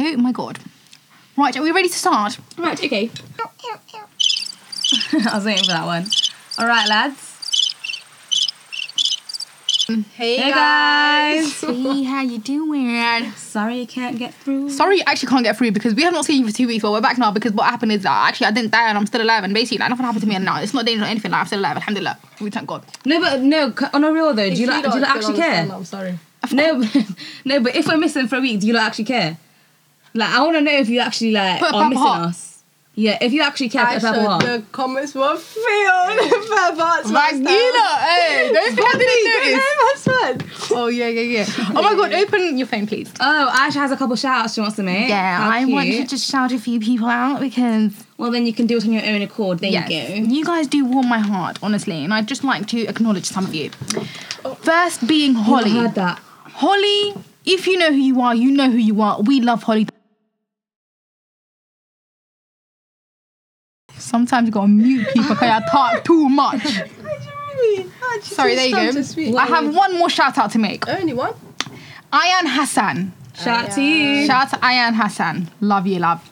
Oh my God. Right, are we ready to start? Right, okay. I was waiting for that one. All right, lads. Hey guys. Hey, how you doing? Sorry you can't get through. Sorry you actually can't get through because we have not seen you for 2 weeks, but we're back now because what happened is I didn't die and I'm still alive and basically like, nothing happened to me and now it's not dangerous or anything, like I'm still alive, alhamdulillah. We thank God. No, on a real though, do you actually care? I'm sorry. No, but if we're missing for a week, do you actually care? Like, I want to know if you actually like Put a are missing heart. us. Yeah, if you actually care, put a purple heart. The comments were filled with hearts. Like, you know, hey, those people didn't notice. Notice. Oh, yeah. Oh my God, open your phone, please. Oh, Aisha has a couple shout-outs she wants to make. Yeah, How I want to cute. just shout a few people out because... Well, then you can do it on your own accord. There Yes, you go. you guys do warm my heart, honestly, and I'd just like to acknowledge some of you. First being Holly. I heard that. Holly, if you know who you are, you know who you are. We love Holly. Sometimes you gotta mute people because I talk too much. Sorry, there you go. I have one more shout out to make. Only one? Ayan Hassan. Shout out to you. Shout out to Ayan Hassan. Love you, love.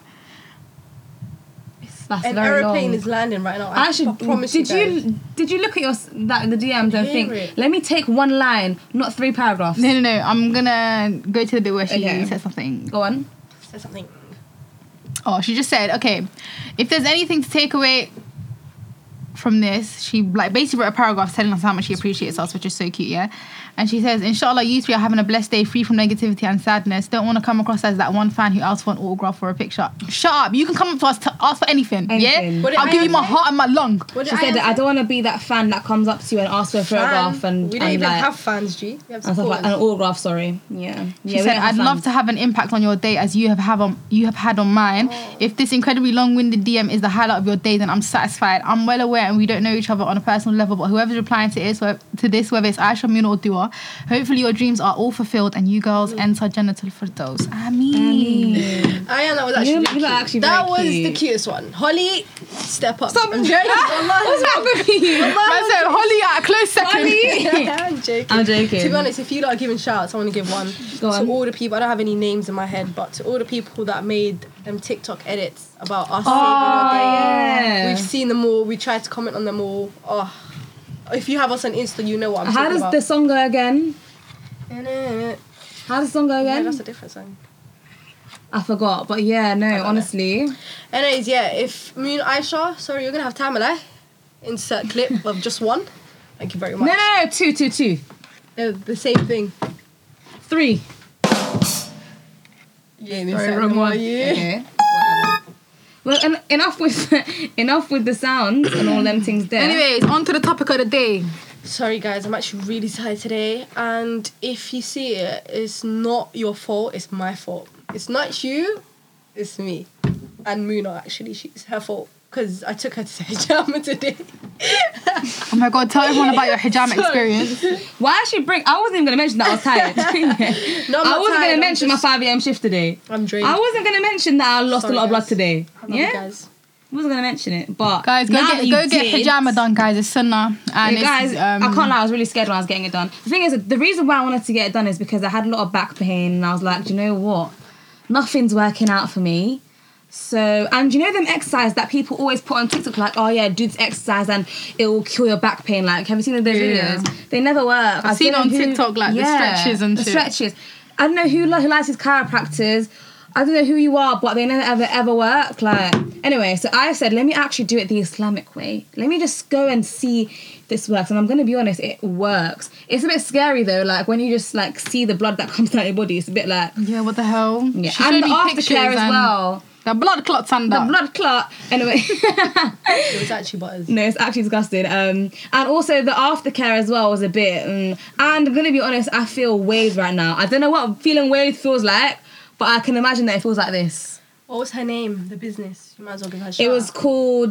That's An very aeroplane long. is landing right now. I Actually, promise you guys. did you look at the DMs and think, Hear it. let me take one line, not 3 paragraphs? No. I'm gonna go to the bit where she Okay. said something. Go on. Say something. Oh, she just said, okay, if there's anything to take away from this, she like basically wrote a paragraph telling us how much she appreciates us, which is so cute, yeah? And she says, inshallah, you three are having a blessed day free from negativity and sadness. Don't want to come across as that one fan who asks for an autograph or a picture. Shut up. You can come up to us to ask for anything. Anything. Yeah? What did I'll give you Ayan my say? heart and my lung. What She said, I don't want to be that fan that comes up to you and asks for a photograph and we don't and even like, have fans, G. We have and stuff like, supporters. an autograph, sorry. Yeah. She said, I'd love to have an impact on your day as you have had on mine. If this incredibly long-winded DM is the highlight of your day, then I'm satisfied. I'm well aware and we don't know each other on a personal level, but whoever's replying to this, whether it's Aisha, Muna or Dua, hopefully your dreams are all fulfilled and you girls enter Jannatul Firdaus. Ameen. Ayan, that was actually You really look cute. actually That very was cute. the cutest one. Holly, step up. Stop. I'm joking. What's wrong with you? Man said, Holly at a close second. I'm joking. I'm joking. To be honest, if you lot are giving shouts, I want to give one Go on. to all the people. I don't have any names in my head, but to all the people that made them TikTok edits about us Oh, saving your day. yeah. We've seen them all. We tried to comment on them all. Oh, if you have us on Insta, you know what I'm How talking does about. the song go again? How does the song go Yeah, again? that's a different song. I forgot, but yeah, no, honestly. Anyways, yeah, if me and Aisha, sorry, you're gonna have Tamala. Insert clip of just one. Thank you very much. No, two. They're the same thing. 3. Yeah, wrong one. Okay. Whatever. Well, enough with the sounds and all them things there. Anyways, on to the topic of the day. Sorry guys, I'm actually really tired today, and if you see it, it's not your fault, it's my fault. It's not you, it's me. And Muna, actually, it's her fault, because I took her to hijama today. Oh my God, tell everyone about your hijama experience. Why should bring? I wasn't even gonna mention that I was tired. No, I'm I not wasn't tired, gonna I'm mention just- my 5 a.m. shift today. I'm drained. I wasn't gonna mention that I lost Sorry, a lot of blood guys. today. I love you Yeah, guys. I wasn't gonna mention it, but Guys, now that you go get did- hijama done, guys. It's sunnah. And Yeah, guys, it's, I can't lie, I was really scared when I was getting it done. The thing is, the reason why I wanted to get it done is because I had a lot of back pain and I was like, do you know what? Nothing's working out for me. So, and you know them exercise that people always put on TikTok, like, oh yeah, do this exercise and it will cure your back pain. Like, have you seen those Yeah. videos? They never work. I've seen don't on know who- TikTok, like, the stretches and the shit. stretches. I don't know who likes his chiropractors. I don't know who you are, but they never ever work. Like, anyway, so I said, let me actually do it the Islamic way. Let me just go and see if this works. And I'm gonna be honest, it works. It's a bit scary though, like when you just like see the blood that comes out of your body, it's a bit like, yeah, what the hell? yeah. She And showed the me aftercare pictures as and well. The blood clots and The that. blood clot. Anyway. It was actually butters. No, it's actually disgusting. And also the aftercare as well was a bit. And I'm gonna be honest, I feel waves right now. I don't know what feeling waves feels like, but I can imagine that it feels like this. What was her name? The business. You might as well give her a shout. It was called.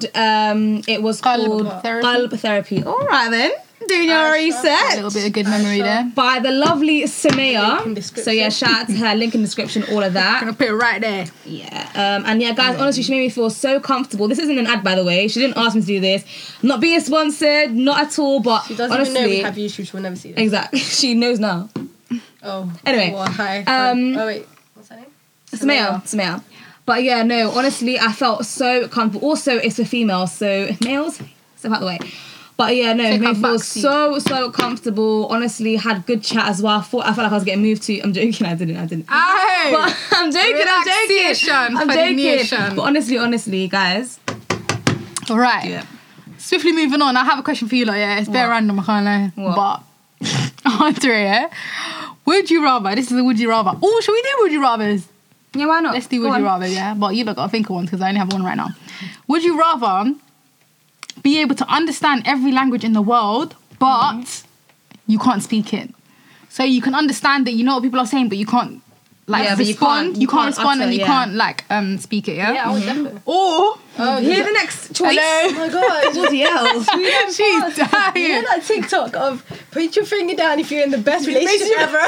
Qalb therapy. Qalb therapy. All right then, doing your A research. little bit of good memory there. By the lovely Link in Samaya. description. So yeah, shout out to her. Link in description. All of that. Gonna put it right there. Yeah. And yeah, guys, honestly, she made me feel so comfortable. This isn't an ad, by the way. She didn't ask me to do this. Not being sponsored, not at all. But She doesn't honestly, even know we have YouTube. She will never see this. Exactly. She knows now. Oh. Anyway, Oh, hi. um, oh, wait. What's her name? Samaya. But yeah, no, honestly, I felt so comfortable. Also, it's for females, so males, step out the way. But yeah, no, it made me feel so comfortable. Honestly, had good chat as well. I felt like I was getting moved to. I'm joking, I didn't. Aye. But I'm joking. I'm joking. But honestly, guys. All right. Yeah. Swiftly moving on. I have a question for you, like, yeah, it's very random, I can't lie. What? But answer it, yeah. Would you rather? This is a would you rather. Oh, should we do would you rathers? Yeah, why not? Let's do would you rather, yeah. But you lot gotta think of one because I only have one right now. Would you rather be able to understand every language in the world, but you can't speak it? So you can understand it, you know what people are saying, but you can't respond. You can't respond and you can't speak it, yeah? Yeah, I would definitely. Or here's the next choice. Oh my god. Bloody hell. she's dying. You know that TikTok of put your finger down if you're in the best relationship ever?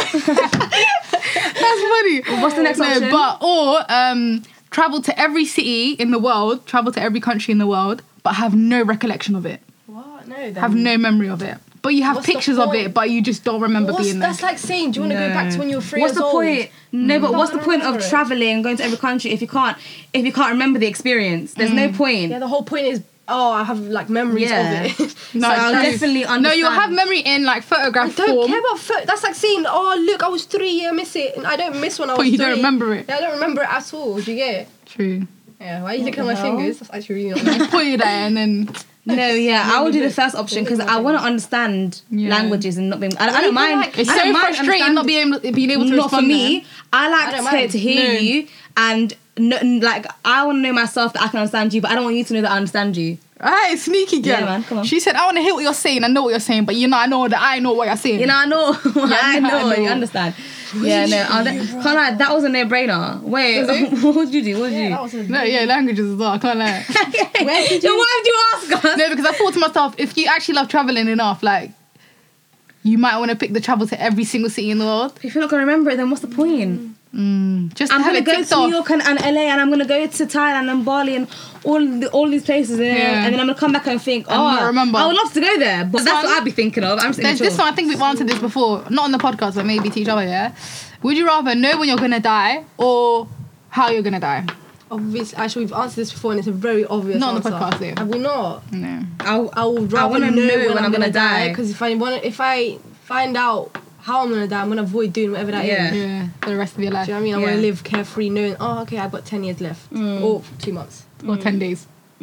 That's funny. What's the next option? Or travel to every city in the world, travel to every country in the world, but have no recollection of it. What? No. Then. Have no memory of it. But you have What's the pictures of point? it, but you just don't remember being there. That's like saying, do you want to go back to when you were 3 What's years the old? point? No, but what's the point of remember it. traveling, going to every country if you can't remember the experience? There's no point. Yeah, the whole point is, I have like memories Yeah. of it. No, So I'll true. definitely understand. No, you'll have memory in like photograph I don't form, care about that's like saying, look, I was 3, I miss it. And I don't miss when I was but 3. you don't remember it. Yeah, I don't remember it at all. Do you get it? True. Yeah, why are you looking at the my hell? fingers? That's actually really not nice. You put it there and then No, yeah, I would do the first option because I want to understand Yeah. languages and not being. I don't mind. it's I so don't mind frustrating not being able to Not respond. for me. I I like don't mind. to hear No. you and like I want to know myself that I can understand you, but I don't want you to know that I understand you. Right, sneaky girl. Yeah, man, come on. She said, I want to hear what you're saying. I know what you're saying, but I know that I know what you're saying. You know, I know. I know. I know. You understand? Yeah, no. Can't lie. That was a no-brainer. Wait, what would you do? What would you do? That was a No, yeah, languages as well. I can't lie. Where did you? Why did you ask us? No, because I thought to myself, if you actually love traveling enough, like, you might want to pick the travel to every single city in the world. If you're not gonna remember it, then what's the point? Just I'm to have gonna it go ticked to off. New York and LA, and I'm gonna go to Thailand and Bali and all these places, and then I'm gonna come back and think, not remember. I would love to go there, but that's one- what I'd be thinking of. I'm There's this one, I think we've answered this before, not on the podcast, but maybe to each other, yeah? Would you rather know when you're going to die or how you're going to die? obvious. Actually, we've answered this before, and it's a very obvious Not on answer. the podcast, though. Have we not? No. I would rather wanna know when I'm gonna die, because if I find out how I'm gonna die, I'm gonna avoid doing whatever that is. Yeah. Yeah, for the rest of your life. Do you know what I mean? I Yeah. want to live carefree, knowing, okay, I've got 10 years left, or 2 months, Or 10 days.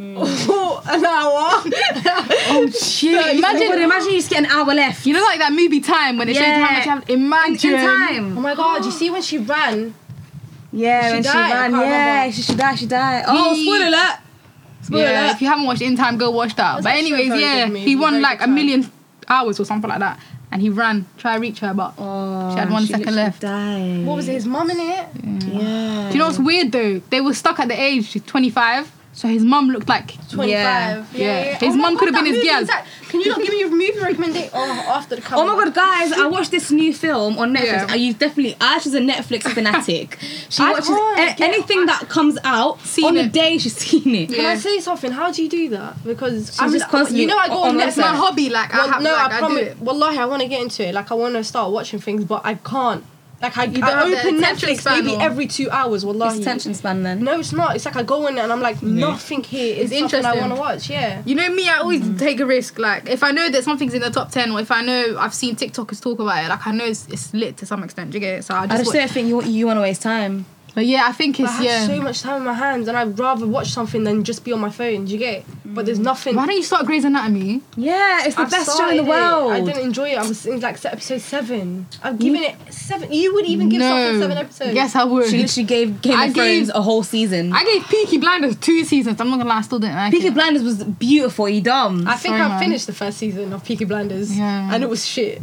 or an hour. Oh, shit. Imagine you just get an hour left. You know, like that movie Time when it shows you how much you have. Imagine. In time. Oh my god! You see when she ran? Yeah, She when she died, I ran. can't Yeah, remember. she died. Oh, spoiler alert. Spoiler Yeah, alert. if you haven't watched In Time, go watch that. That's But actually a anyways, very yeah, good movie, he won very like good a time. million hours or something like that, and he ran, try to reach her, but Oh, she had 1 second literally left. died. What was it? His mum in it? Yeah. Do you know what's weird though? They were stuck at the age 25, so his mum looked like 25. Yeah. His Oh my mum God, could have that been his movie girl. is that- Can you not give me your movie recommendation? After the cover. Oh my god, guys! I watched this new film on Netflix. Yeah. You definitely, Ash is a Netflix fanatic. She I watches can't get- anything that comes out Seen on the it. day she's seen it. Can Yeah. I say something? How do you do that? Because She's just constantly you know, I go on on WhatsApp. It's my Netflix. hobby. Like I Well, have, no, like, I I do promise. it. Wallahi, I want to get into it. Like, I want to start watching things, but I can't. Like, I don't have the open attention Netflix span, maybe or- every 2 hours. Wallahi. It's attention span then. No, it's not. It's like I go in and I'm like, nothing here is It's something I interesting. want to watch. Yeah. You know me, I always take a risk. Like if I know that something's in the top 10, or if I know I've seen TikTokers talk about it, like I know it's lit to some extent. Do you get it? So I I just. just don't think you want to waste time. But yeah, I think But it's I have so much time in my hands, and I'd rather watch something than just be on my phone. Do you get it? But there's nothing. Why don't you start Grey's Anatomy? Yeah, it's the I've best show in the started it. world. I didn't enjoy it. I was in like episode 7. I've given it 7. You would even give something 7 episodes. Yes, I would. She literally gave Game I of Thrones gave- a whole season. I gave Peaky Blinders 2 seasons. I'm not gonna lie, I still didn't like Peaky it. Blinders was beautiful. You dumb. I think Sorry, I man. finished the first season of Peaky Blinders, Yeah. and it was shit.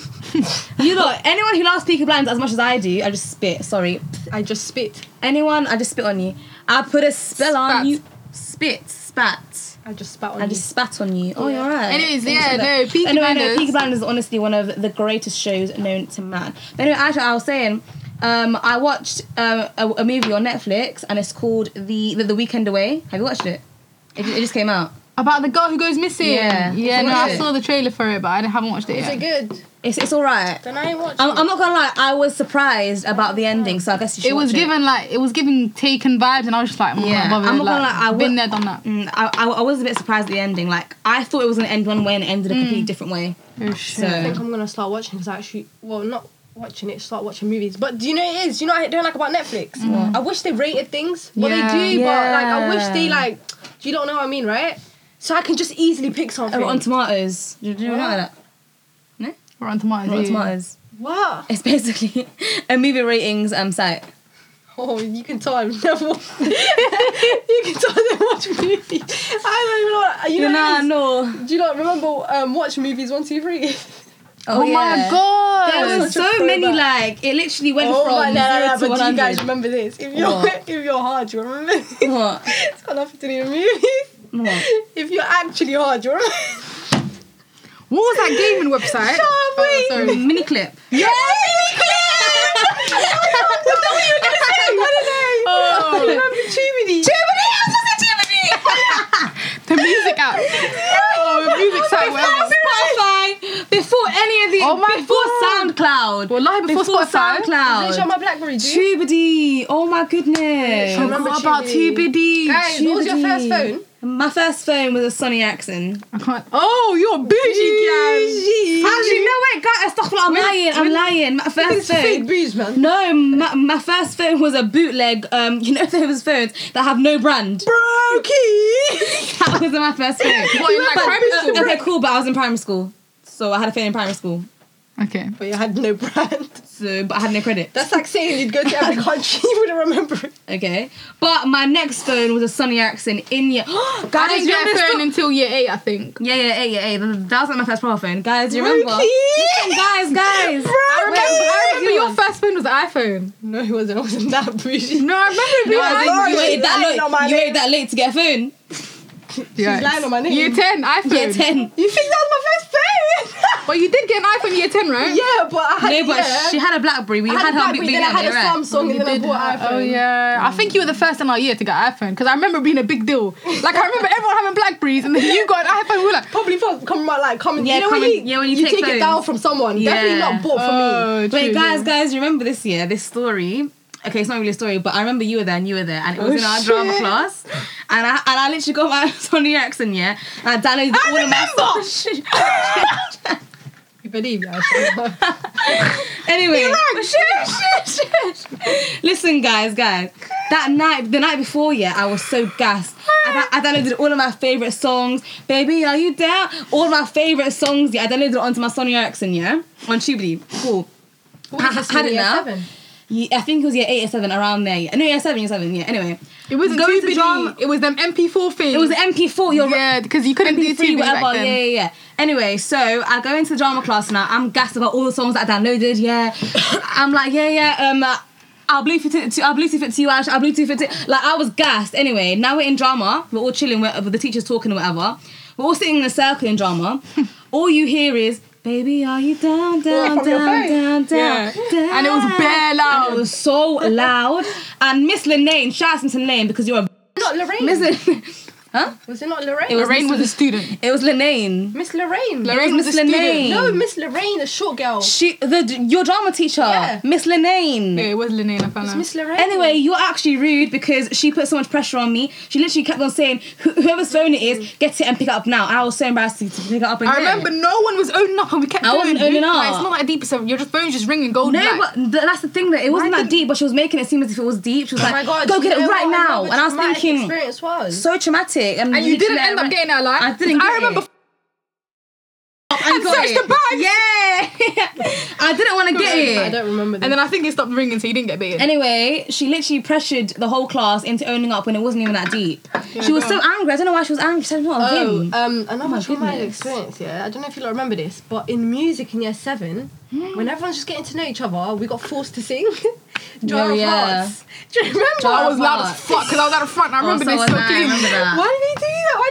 You know, anyone who loves Peaky Blinders as much as I do, I just spit. Sorry. I just spit. Anyone, I just spit on you. I put a spell on Spat. you. Spit, spat. I just spat on I you. just spat on you. Oh, you're right. Anyways, Thanks yeah, for that. no, Peaky anyway, Blinders. No, Peaky Blinders is honestly one of the greatest shows known to man. But anyway, actually, I was saying, I watched a movie on Netflix, and it's called The Weekend Away. Have you watched it? It just came out. About the girl who goes missing. Yeah. Yeah, Did you no, watch I it? saw the trailer for it, but I haven't watched it Is yet. it good? It's alright. Then I ain't watching. I'm not gonna lie, I was surprised about the ending, so I guess you should It was watch it was giving Taken vibes, and I was just like, Yeah, I'm I'm not gonna lie, I've been there, done that. I was a bit surprised at the ending. Like, I thought it was gonna end one way and it ended a completely different way. Oh, So, I think I'm gonna start watching because I actually, well, not watching it, start watching movies. But do you know what it is? Do you know what I don't like about Netflix? I wish they rated things. Well, Yeah. they do, but like I wish Yeah. they like. Do you don't know what I mean, right? So I can just easily pick something. Rotten Tomatoes. Do you know that? Rotten Tomatoes. Rotten yeah. Tomatoes. What? It's basically a movie ratings site. Oh, you can tell I've never. You can tell I don't watch movies. I don't even know. What, you know. What it is? No. Do you not remember watch movies 1, 2, 3? Oh my god. There was Such a so many, throwback. like, it literally went Oh from my, 0 no, to but do 100. you guys remember this? If you're What? if you're hard, you remember this? What? It's got nothing to do with movies. What? If you're actually hard, you remember? What was that gaming website? Oh, sorry. Mini clip. Yeah, The music app. Oh, the music site, whatever. Spotify before any of the Oh my before God. SoundCloud. Well, like before Spotify. Did you on SoundCloud. my BlackBerry, dude? Tubity. Oh my goodness. I remember What about Tubity. TBD? Guys, what was your first Tubity. phone? My first phone was a Sony Ericsson. I can't. Oh, you're bougie, Actually, no wait, guys, stop! I'm lying. My first It's fake phone. booze, man. No, my first phone was a bootleg. You know those phones that have no brand. Brokey! That was my first phone. What, in like primary school? Okay, cool, but I was in primary school, so I had a phone in primary school. Okay. But you had no brand. So, but I had no credit. That's like saying you'd go to every country, you wouldn't remember it. Okay, but my next phone was a Sony Ericsson in year. I Guys, didn't you get remember a this phone phone? until year 8, I think. Yeah. That was like my first proper phone. Guys, do you remember? Brokey! Guys. I remember your first phone was the iPhone. No, it wasn't. I wasn't that bougie. No, I remember it being No, I an think sorry, you waited that lying on my late. You name. waited that late to get a phone. She's lying on my name. Year 10, iPhone. Year 10. You think that was my first phone? But you did get an iPhone year 10, right? Yeah, but I had No, but she had a BlackBerry. We I had had a her BlackBerry, big then I had a right? Samsung, and then I bought an iPhone. Oh yeah, I think you were the first in our year to get an iPhone because I remember it being a big deal. Like I remember everyone having Blackberries and then you got an iPhone. We were like, Probably first come like coming. Yeah, you know when you you take take it phones. down from someone. Yeah. Definitely not bought for me. Wait, true, guys, remember this year, this story? Okay, it's not really a story, but I remember you were there, and it was Oh, in our shit. drama class, and I literally got my Sony Ericsson, yeah, and I downloaded all of my stuff. You believe me? Anyway, listen, guys, the night before, yeah, I was so gassed. I downloaded all of my favourite songs. Baby, are you down? All of my favourite songs, yeah, I downloaded it onto my Sony Ericsson, yeah, on Tubely. Cool. I had it now. Yeah, I think it was year 8 or 7, around there. Yeah. No, year 7, yeah. Anyway. it wasn't Going to TBD. drama- It was them MP4 things. It was the MP4, you're right. yeah, because you couldn't do MP3, TBD whatever, back then. yeah. Anyway, so I go into the drama class now. I'm gassed about all the songs that I downloaded, yeah. I'm like, I'll Bluetooth it to you, Ash. I'll Bluetooth it to... Like, I was gassed. Anyway, now we're in drama. We're all chilling with the teachers talking or whatever. We're all sitting in a circle in drama. All you hear is, baby, are you down, down, from your down, phone? down, down, Yeah. down. And it was bare loud. And it was so loud. And Miss Lene, shout out to Miss Lene because you're a... Not Lorraine. Miss... Huh? Was it not Lorraine? It was Lorraine was a student. It was Lene. Miss Lorraine. Lorraine was a Miss student. Lene. No, Miss Lorraine, the short girl. Your drama teacher, Yeah. Miss Lene. Yeah, it was Linnea. I found It's out. Miss Lorraine. Anyway, you're actually rude because she put so much pressure on me. She literally kept on saying, whoever's phone it is, get it and pick it up now. I was so embarrassed to pick it up and I get it. remember no one was owning up and we kept I wasn't going, dude. owning Like, up. it's not that deep. So your phone's just ringing gold. No, black. but that's the thing, that it wasn't Why that did- deep, but she was making it seem as if it was deep. She was Oh like, my God, go do get you it know right what now. another And I was traumatic thinking, experience was? so traumatic. And you didn't end up getting it alive. I didn't get I remember. it. And got searched it. the bag. Yeah. I didn't want to get it. I don't remember this. And then I think it stopped ringing, so you didn't get baited. Anyway, she literally pressured the whole class into owning up when it wasn't even that deep. She was go so angry. I don't know why she was angry. She said, not him. Another my traumatic goodness. experience, yeah. I don't know if you'll remember this, but in music in year 7, when everyone's just getting to know each other, we got forced to sing. Jar of yeah. Hearts. Do you remember? Jar I of was loud as Hearts. fuck because I was at the front. I remember so this was so I. I clean. remember that. Why did they do that? Why did they force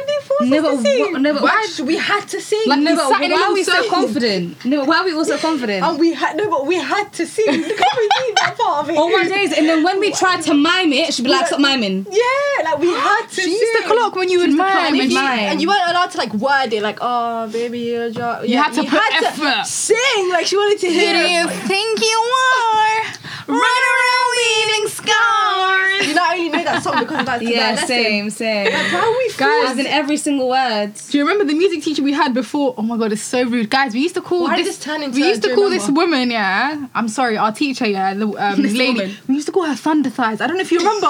No, but Why we had to sing? Like, no, we but sat in why a are we little so circle. confident? No, but why are we all so confident? And we had to sing. Look how we did that part of it. All my days, and then when we tried to mime it, she'd be like, stop miming. Yeah, like we had to She sing. used to clock when you would mime. And, And and you weren't allowed to like word it like, oh baby, you're drunk. You had to put effort. Sing like she wanted to Who hear. do you think you are? Running around leaving scars. You know, I only know that song because of that. Yeah, that same. How we Guys, As in every single word. Do you remember the music teacher we had before? Oh my god, it's so rude, guys. We used to call Why did this. this turn into? We used do to you call this remember? woman, yeah. I'm sorry, our teacher, yeah, the This lady. woman. We used to call her Thunder Thighs. I don't know if you remember.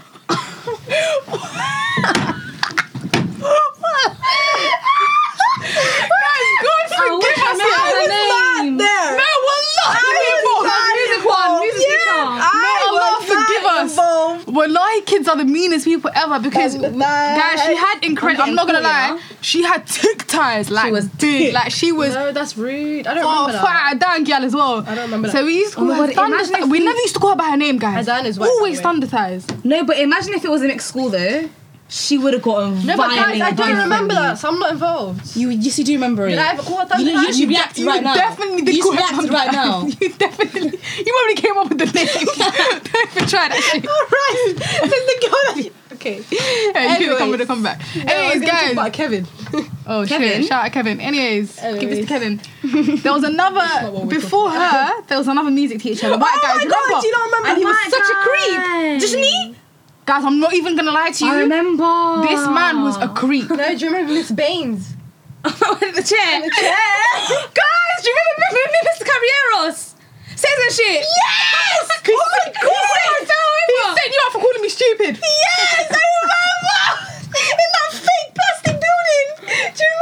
God forgive us. her name. There. No, wallahi, Music one, music teacher. Allah forgive us. Wallahi, kids are the meanest people ever because guys, she had incredible. I'm not gonna lie, she had thick ties, like She was big, thick. like she was. No, that's rude. I don't Oh, remember that. fat Adan gal as well. I don't remember that. So we used to Oh call my her God, Thunder imagine if Thighs. We we- never used to call her by her name, guys. Adan is white, by Always the way. Thunder Thighs. No, but imagine if it was a mixed school though. She would have gotten No, but guys, violently. I don't remember that, so I'm not involved. You do remember it. Did I ever call her Thunder You Thighs? reacted right now. Definitely did You call her reacted Thunder right Thighs. now. You definitely. You probably came up with the name. Don't even try that shit. Alright, there's the girl that... Okay. Yeah, you Anyways. come back. I was Anyways, gonna talk guys. about Kevin. Oh, Kevin? shit. Shout out Kevin. Anyways, give this to Kevin. There was not another, what we're before her, there was another music teacher. The white guy, Oh my remember? God, do you not remember? And he was white such a guy. creep. Just me? Guys, I'm not even gonna lie to you. I remember. This man was a creep. No, do you remember Miss Baines? the chair. The chair. Guys, do you remember Mr. Caballeros? Says and shit. Yes! Oh my God. He sent you out for calling me stupid. Yes, I remember! In that fake plastic building! Do you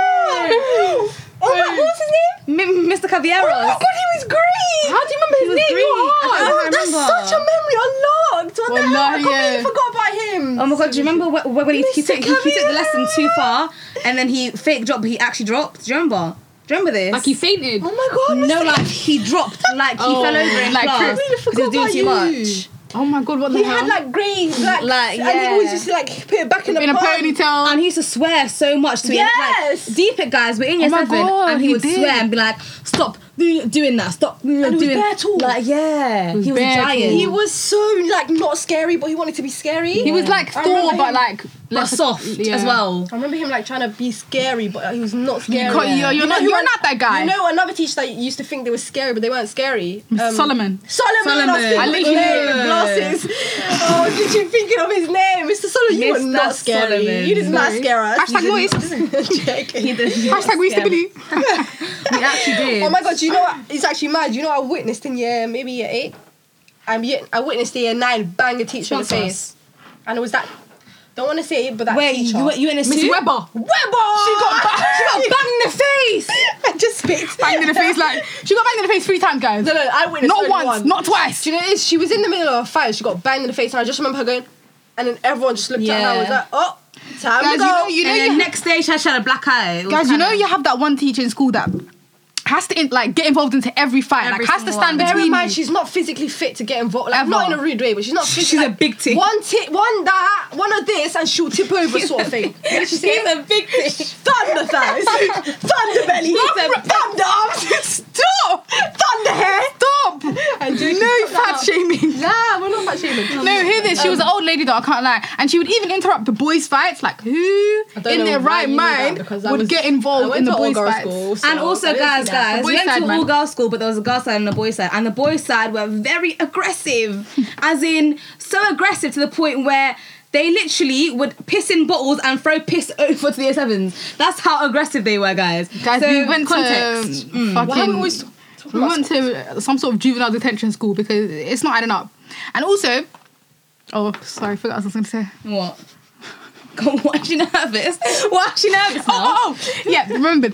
remember? Oh my, what was his name? Mr. Caballeros. Oh my God, he was green! How do you remember his was name? green. You are. I Oh, don't that's remember. such a memory unlocked. What the hell? I Wallahi, completely yeah. forgot about him. Oh my God, do you remember when he Mr. took the lesson too far and then he fake dropped but he actually dropped? Do you remember? Do you remember this? Like he fainted. Oh my God, No, Mr. like he dropped, like he Oh, fell over in like, class I completely because he was doing forgot too about much. you. Oh my god, what the He hell? had like grey, black, Like, and he always yeah. used to like put it back in a in a bun. ponytail. And he used to swear so much to me. Yes! Like, deep it, guys. We're in year Oh my 7, God, and he he would did. swear and be like, "Stop doing that. Stop doing." was bare tall. Like, yeah, was he was a bare tall. giant. He was so like not scary, but he wanted to be scary. He was like I Thor, remember but him- like but less soft yeah. as well. I remember him like trying to be scary, but he was not scary. can't- you're You know not- who you're an- not that guy. You know another teacher that used to think they were scary, but they weren't scary. Solomon. Solomon. I literally knew the it. glasses. Oh, did you thinking of his name, Mr. Solomon? You were Mr. not scary. Solomon. You did not Sorry. scare us. Hashtag noise. He did. Hashtag we stability. He actually did. Oh my God! Do you know what? It's actually mad. You know what I witnessed in year 8. I witnessed the year 9 bang a teacher in the Sponsor face, and it was that. Don't want to say it, but that Wait, teacher. you in a Miss suit? Webber. Webber! She got Bang in the face. I just spit. banged in the face like she got banged in the face 3 times, guys. No, I witnessed Not only once, one. not twice. Do you know what it is? She was in the middle of a fight. She got banged in the face, and I just remember her going, and then everyone just looked at her. I was Yeah. like, oh, time Guys, to go. you know And you then next day, she had a black eye. It was Guys, you know kinda- you have that one teacher in school that has to get involved into every fight, Every like has to single stand one. Bear between in mind, you. she's not physically fit to get involved. Like, Ever. not in a rude way, but she's not physically. She's a big tick. One of this, and she'll tip over, sort of thing. What did she say? She's a big thing. Thunder thighs, thunder belly, thunder arms, Stop! thunder hair. Stop! And Josie No cut that fat out. shaming. Nah, we're not fat shaming. No, hear this. She was an old lady though, I can't lie. And she would even interrupt the boys' fights. Like, who I don't in know their why right you knew that, mind because I would was- get I involved went in the to boys' all-girls fights? school, so And also, I didn't guys, see that. The we boys' went side, to man. all girls school, but there was a girls' side and a boys' side. And the boys' side were very aggressive. As in, so aggressive to the point where they literally would piss in bottles and throw piss over to the year 7s. That's how aggressive they were, guys. Guys, So, we went context. to fucking. Why are we always talking We about went to some sort of juvenile detention school because it's not adding up. And also, oh, sorry, I forgot what I was going to say. What? God, why is she nervous? Why is she nervous now? Oh, yeah, remembered.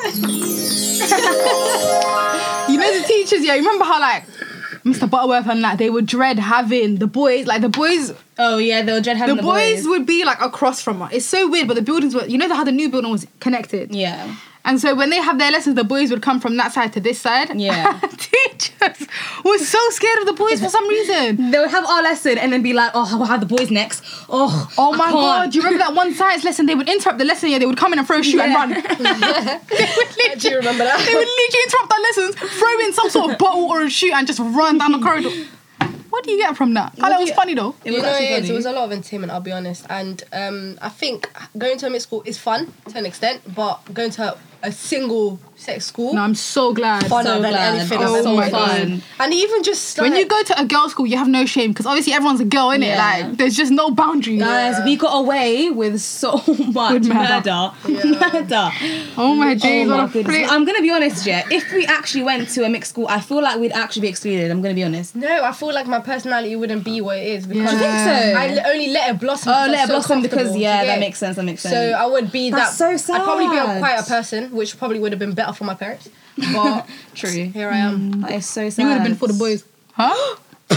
You know the teachers, yeah, you remember how like Mr. Butterworth and like they would dread having the boys, like the boys Oh, yeah, they were dread having the boys would be like across from us. It's so weird, but the buildings were, you know how the new building was connected? Yeah. And so when they have their lessons, the boys would come from that side to this side. Yeah. Teachers were so scared of the boys for some reason. They would have our lesson and then be like, oh, we'll have the boys next. Oh My God, do you remember that one science lesson? They would interrupt the lesson, they would come in and throw a shoe and run. They would I do remember that. They would literally interrupt our lessons, throw in some sort of bottle or a shoe and just run down the corridor. What do you get from that? It was funny though. It was actually funny. It was a lot of entertainment, I'll be honest. And I think going to a mixed school is fun to an extent, but going to a single sex school, No, I'm so glad. funner so than glad. anything Oh I've my ever done. God. And even just When like, you go to a girls' school, you have no shame because obviously everyone's a girl, innit? Yeah. Like, there's just no boundaries. Guys, we got away with so much With murder. murder. Oh my days, Oh what my a goodness. flip. I'm gonna be honest, yeah. If we actually went to a mixed school, I feel like we'd actually be excluded. I'm gonna be honest. no, I feel like my personality wouldn't be what it is because Do you think so? I only let it blossom. Oh, because let I'm it so blossom because comfortable, yeah, do you that get? makes sense. That makes sense. So I would be That's that. so I'd probably be a sad. quieter person, which probably would have been better for my parents. But True. here I am. That is so sad. You would have been for the boys. Huh?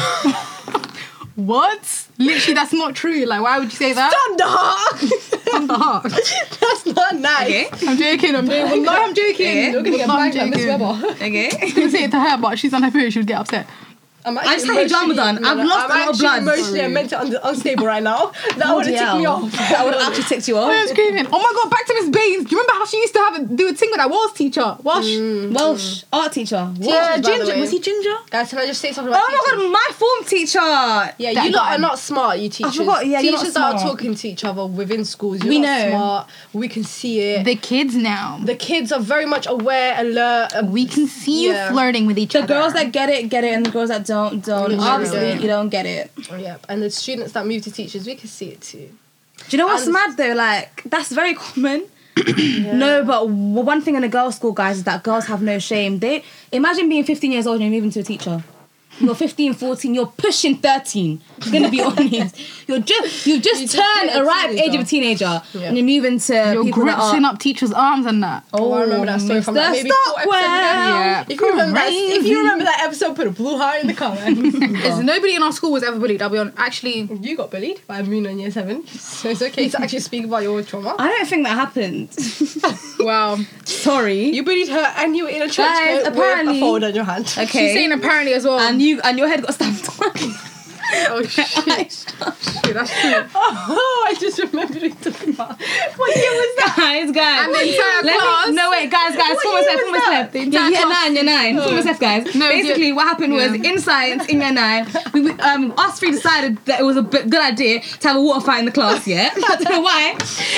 What? Literally, that's not true. Like, why would you say that? Thunderhawk. That's not nice. Okay. I'm joking. I'm joking. No, I'm joking. Okay. You're gonna get No, I'm banged by Miss joking. Weber. Okay. I was gonna say it to her, but she's on her period. She would get upset. I'm I just had hijama done. I've lost a lot of blood. I'm emotionally and mentally unstable right now. That would have ticked me off. That would have actually ticked you I was off. screaming. Oh my God, back to Miss Baines. Do you remember how she used to do a thing with that Welsh teacher? Welsh. Welsh art teacher. Teachers, by the Ginger. way. Was he ginger? Guys, can I just say something Oh about my teachers? god, my form teacher. Yeah, That you lot guy. are not smart, you teachers. forgot, yeah, you're not teachers that are smart. talking to each other within schools, you're We not know. smart. We can see it. The kids now. The kids are very much aware, alert. We can see you Yeah. flirting with each The other. girls that get it, and the girls that don't. Literally Obviously, don't. you don't get it. Yeah, and the students that move to teachers, we can see it too. Do you know what's And- mad though? Like, that's very common. No, but one thing in a girls' school, guys, is that girls have no shame. They imagine being 15 years old and you're moving to a teacher. You're 15, 14, you're pushing 13. I'm gonna be honest. You've just You just turned hit a a ripe age teenager. of a teenager Yeah. and you're moving to You're people that gripping are. up teachers' arms and that. Oh, I remember that story from like Mr. maybe 4 episodes ago. Yeah. If you remember that episode, put a blue heart in the comment. There's nobody in our school was ever bullied. I'll be honest. Actually, You got bullied by Moon in year 7, so it's okay to actually speak about your trauma. I don't think that happened. wow. Sorry. You bullied her and you were in a trench Guys, coat apparently- with a fold on your hand. Okay. She's saying apparently as well. and your head got stamped on. oh shit. Shit, that's true. Oh, I just remembered what you're talking about. What year was that? guys. And the entire class. No, wait, guys. What Form year myself, was that? The Yeah, entire year class. 9, year 9. Form myself, guys. No, Basically, what happened was in science, in year 9, us three decided that it was a good idea to have a water fight in the class, yeah? I don't know why.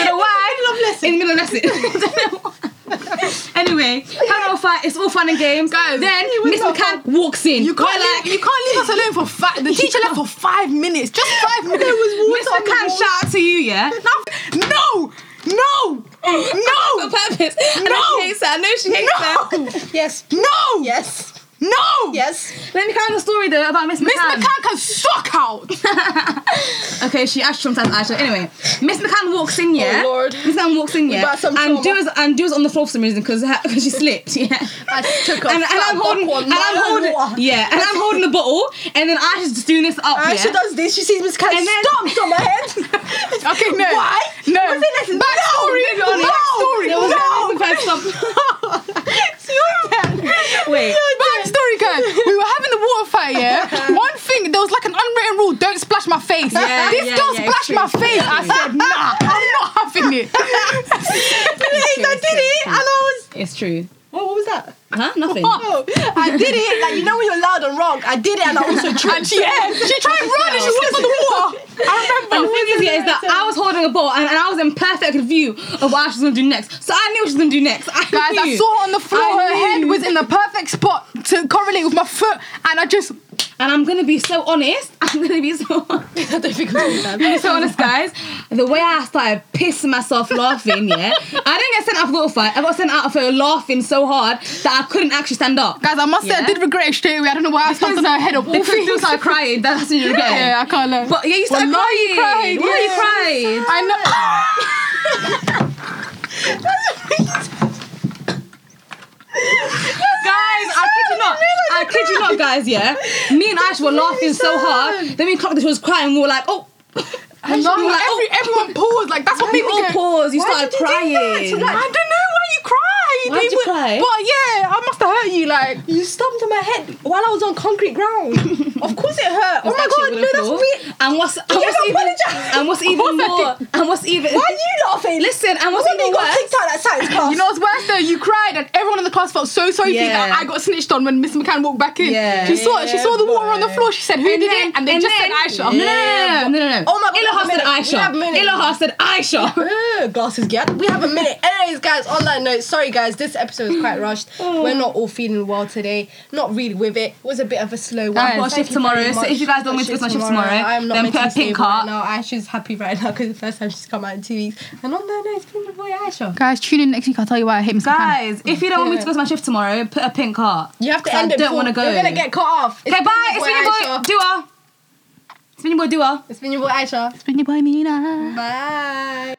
In the middle of lesson. I don't know why. Anyway, had a water fight, it's all fun and games. Guys, then Miss not McCann walks in. You can't leave us alone for 5. The teacher left for 5 minutes. Just 5 minutes. Miss McCann shout out to you, yeah? No! No! No! On purpose. I know she hates her. I know she hates her. Yes. No! Yes. No! Yes. Let me carry on the story though about Miss Miss McCann. McCann can suck out! Okay, she actually traumatized Aisha. Anyway, Miss McCann walks in, yeah. Oh, Lord. Miss McCann walks in, yeah. got some And trauma. Dua's on the floor for some reason because she slipped, yeah. I took a And I'm holding, water. yeah, and I'm holding the bottle, and then Aisha's just doing this up, Aisha yeah. does this. She sees Miss Cat And then- stomps on my head. Okay, no. Why? No. Backstory. Backstory. There was No. no reason for her to stop. Wait. Backstory, guys. We were having the water fight, yeah? One thing, there was like an unwritten rule, don't splash my face. Yeah, This yeah, girl yeah, splashed it's my true. face. I said, nah, I'm not having it. I did it, and I was. It's true. What was that? Huh? Nothing. Oh, I did it. Like, you know when you're loud and wrong. I did it, and I also tripped. And she tried to run and she slipped on the water. I remember. And the thing is that I was holding a ball and I was in perfect view of what Ash was going to do next. So I knew what she was going to do next. Guys, I saw her on the floor. Her head was in the perfect spot to correlate with my foot, and I just. And I'm going to be so honest. I don't think I'm so honest, guys. The way I started pissing myself laughing, yeah. I didn't get sent out of the water fight. I got sent out of her laughing so hard that I couldn't actually stand up. Guys, I must say I Yeah. did regret it straight away. I don't know why I stomped on her head up. Because you started crying. That's when you regret it. Yeah, I can't lie. But yeah, you started Wallahi, crying. you cried, Why you yeah. cried? I know. Guys, I kid you not, guys, yeah. Me and Ash were laughing so hard. Then we clocked that she was crying. We were like, oh. And we were like, everyone paused. Like, that's what we people all get. paused. You Why started did you do that? crying. To, like, I don't know why you cried. Why did you cry? But yeah, I must have hurt you. Like, You stomped on my head while I was on concrete ground. Of course it hurt. Oh my god, no, that's weird. And what's even more? And what's even? Why are you laughing? Listen, and what's even got worse? kicked out that science class. you know what's worse though? You cried, and everyone in the class felt so sorry for you Yeah. that I got snitched on when Miss McCann walked back in. Yeah. She saw the water on the boy. floor. She said, "Who did it?" And they just said Aisha. No. Oh my god, Iloha we said have a minute. Iloha said Aisha. Glasses get. We have a minute. Anyways, guys, on that note, sorry guys, this episode is quite rushed. We're not all feeling well today. Not really with it. It was a bit of a slow one. I've got a Thank shift you tomorrow, very so much. if you guys don't want me to go to my shift tomorrow, I'm not then put a mentally pink stable heart. right now. Aisha's happy right now because the first time she's come out in 2 weeks. And on that note, it's been your boy Aisha. Guys, tune in next week. I'll tell you why I hate Miss McCann. Guys, if you don't want me to go to my shift tomorrow, put a pink heart. You have to 'Cause end I it. don't want to go. You're gonna get cut off. Okay, bye. It's been your boy Aisha. Dua. It's been your boy Dua. It's been your boy Aisha. It's been your boy Mina. Bye.